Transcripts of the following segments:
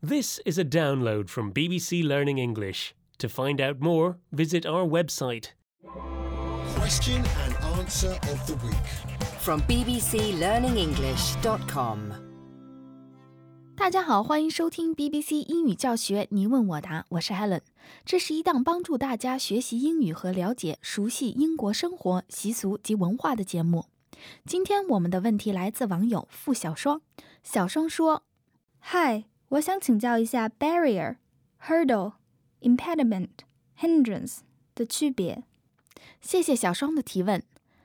This is a download from BBC Learning English. To find out more, visit our website. Question and answer of the week. From bbclearningenglish.com 大家好，欢迎收听 BBC 英语教学你问我答，我是 Helen。 这是一档帮助大家学习英语和了解、熟悉英国生活、习俗及文化的节目。今天我们的问题来自网友付小双。小双说： 嗨，我想请教一下 barrier、hurdle、impediment、hindrance 的区别。 谢谢小双的提问。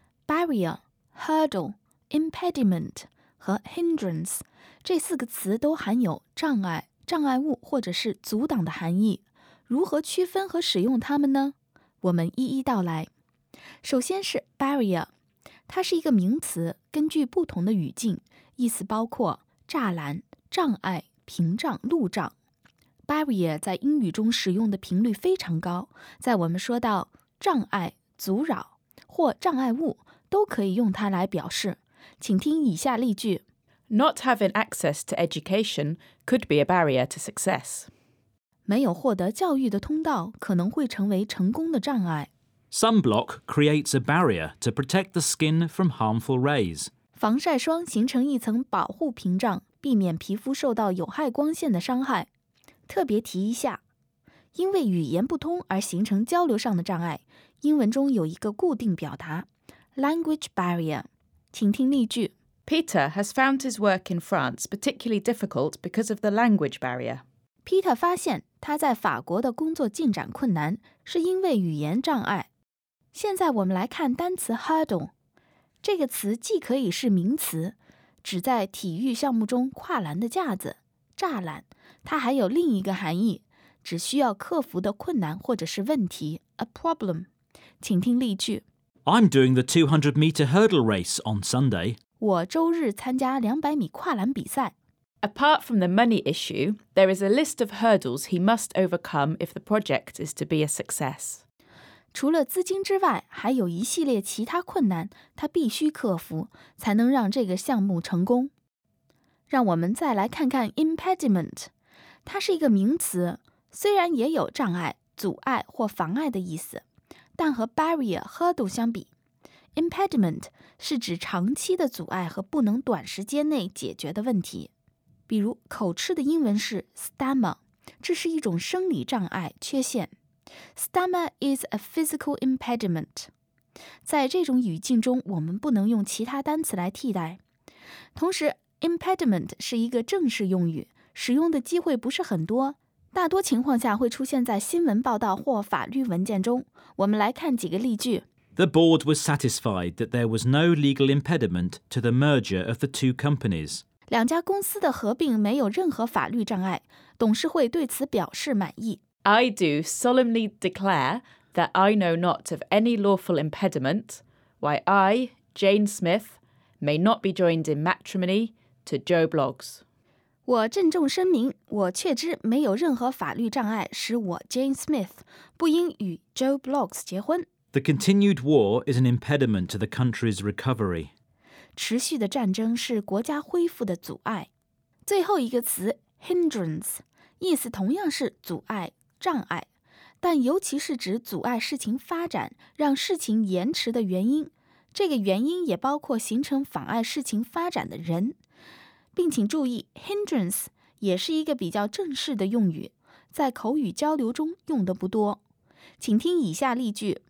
Barrier、hurdle、impediment 和 hindrance 这4个词都含有障碍、障碍物或者是阻挡的含义。如何区分和使用它们呢？我们一一道来。首先是 barrier， 它是一个名词，根据不同的语境，意思包括栅栏、障碍、屏障、路障。 barrier 在英语中使用的频率非常高，在我们说到障碍、阻扰或障碍物，都可以用它来表示。请听以下例句。 Not having access to education could be a barrier to success. 没有获得教育的通道可能会成为成功的障碍。 Sunblock creates a barrier to protect the skin from harmful rays. 防晒霜形成一层保护屏障，避免皮肤受到有害光线的伤害。特别提一下，因为语言不通而形成交流上的障碍，英文中有一个固定表达 language barrier。 请听例句。 Peter has found his work in France particularly difficult because of the language barrier. Peter 发现他在法国的工作进展困难，是因为语言障碍。现在我们来看单词 hurdle。 这个词既可以是名词，指在体育项目中跨栏的架子、栅栏，它还有另一个含义，指需要克服的困难或者是问题 a problem。 请听例句。 I'm doing the 200-meter hurdle race on Sunday. 我周日参加200米跨栏比赛。 Apart from the money issue, there is a list of hurdles he must overcome if the project is to be a success. 除了资金之外，还有一系列其他困难，他必须克服，才能让这个项目成功。让我们再来看看 impediment， 它是一个名词，虽然也有障碍、阻碍或妨碍的意思，但和 barrier、hurdle 相比， impediment 是指长期的阻碍和不能短时间内解决的问题。比如口吃的英文是 stammer， 这是一种生理障碍、缺陷。Stammer is a physical impediment。 在这种语境中，我们不能用其他单词来替代。同时 impediment 是一个正式用语，使用的机会不是很多，大多情况下会出现在新闻报道或法律文件中。我们来看几个例句。 The board was satisfied that there was no legal impediment to the merger of the two companies. 两家公司的合并没有任何法律障碍，董事会对此表示满意。 I do solemnly declare that I know not of any lawful impediment why I, Jane Smith, may not be joined in matrimony to Joe Bloggs. 我郑重声明，我确知没有任何法律障碍使我 Jane Smith 不应与 Joe Bloggs 结婚。 The continued war is an impediment to the country's recovery. 持续的战争是国家恢复的阻碍。最后一个词 hindrance， 意思同样是阻碍、障碍，但尤其是指阻碍事情发展、让事情延迟的原因。这个原因也包括形成妨碍事情发展的人。并请注意 hindrance 也是一个比较正式的用语，在口语交流中用得不多。请听以下例句。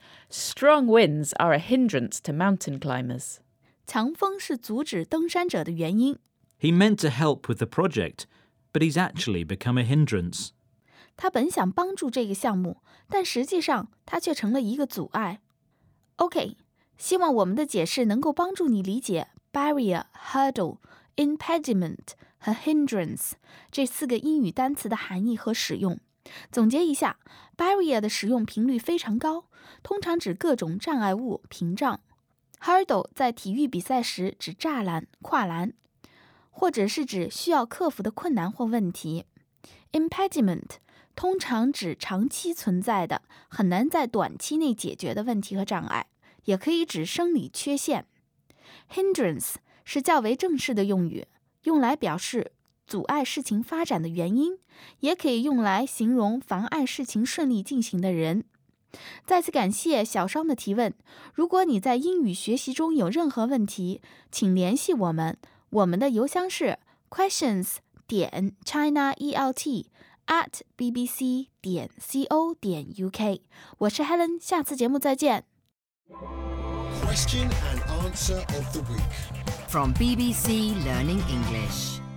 Strong winds are a hindrance to mountain climbers. 强风是阻止登山者的原因。 He meant to help with the project, but he's actually become a hindrance. 他本想帮助这个项目，但实际上他却成了一个阻碍。 OK， 希望我们的解释能够帮助你理解 barrier、hurdle、impediment 和 hindrance 这4个英语单词的含义和使用。总结一下， barrier 的使用频率非常高，通常指各种障碍物、屏障。 hurdle 在体育比赛时指栅栏、跨栏，或者是指需要克服的困难或问题。 impediment 通常指长期存在的、很难在短期内解决的问题和障碍，也可以指生理缺陷。hindrance 是较为正式的用语，用来表示阻碍事情发展的原因，也可以用来形容妨碍事情顺利进行的人。再次感谢小双的提问。如果你在英语学习中有任何问题，请联系我们。我们的邮箱是 questions.chinalt@bbc.co.uk。我是 Helen， 下次节目再见。 Question and answer of the week. From BBC Learning English.